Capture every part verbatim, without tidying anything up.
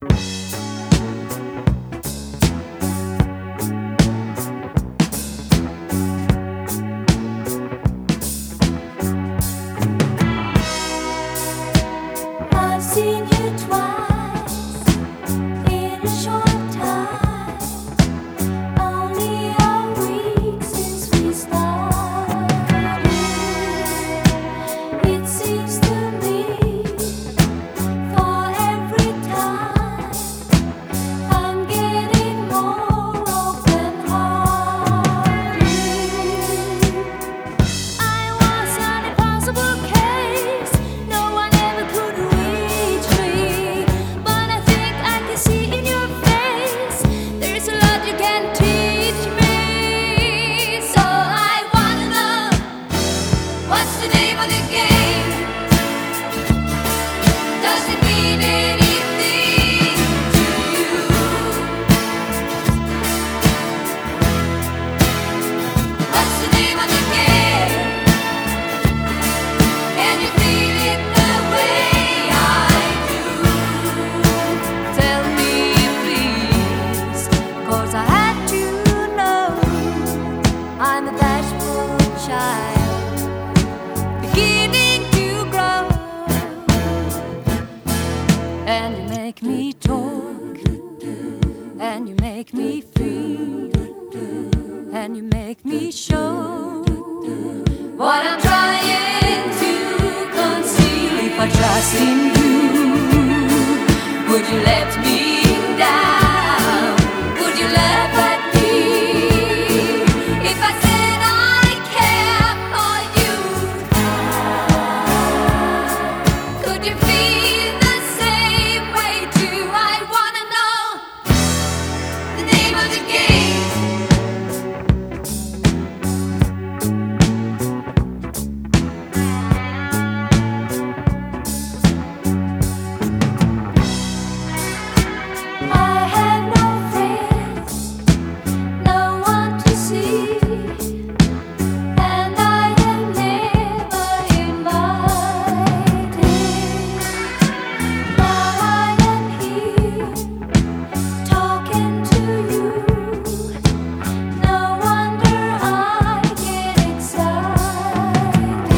I've seen you twice in a short time, only a week since we started. It seems to me for every time I'm getting more open-hearted. I was an impossible case, no one ever could reach me. But I think I can see in your face there's a lot you can teach me. So I wanna know, what's the name of the game? Does it mean anything to you? What's the name of the game? Can you feel it the way I do? Tell me please, 'cause I had to know. I'm a bashful child, beginning to grow. And you make me talk, and you make me feel, and you make me show what I'm trying to conceal. If I trust in you, would you let me down? Would you laugh at me if I said I care for you? Could you feel the same way too? I wanna know the name of the game. I have no friends, no one to see, and I am never invited. Now I am here talking to you. No wonder I get excited.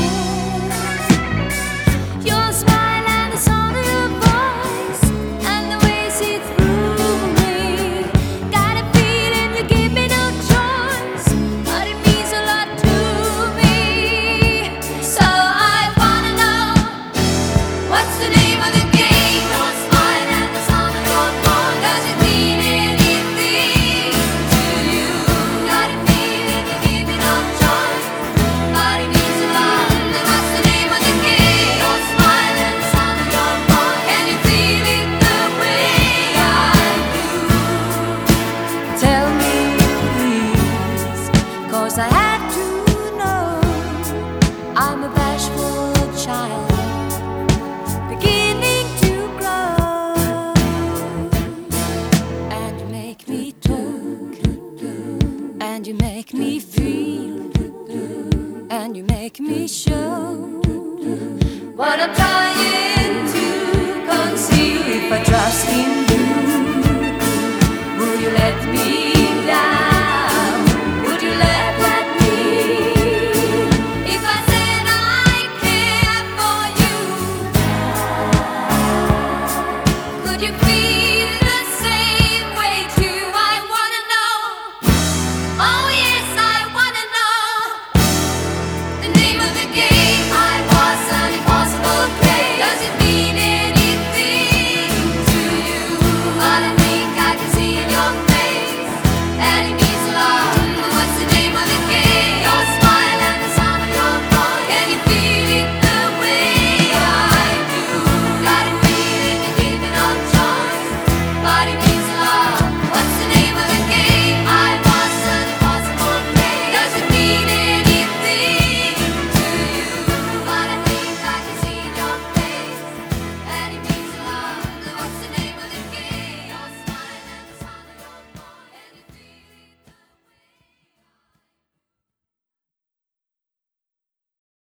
Your smile and the sound of your voice and the way you see through me. Got a feeling you give me no choice, but it means a lot to me. So I wanna know, what's the name of the game? Your smile and the sound of your voice. Does it mean anything to you? Got a feeling you give me no choice, but it means a lot. Then what's the name of the game? Your smile and the sound of your voice. Can you feel it the way I do? Tell me please, 'cause I had to know. I'm a bashful child, beginning to grow. And you make me talk, and you make me feel, and you make me show what I'm trying to conceal. If I trust in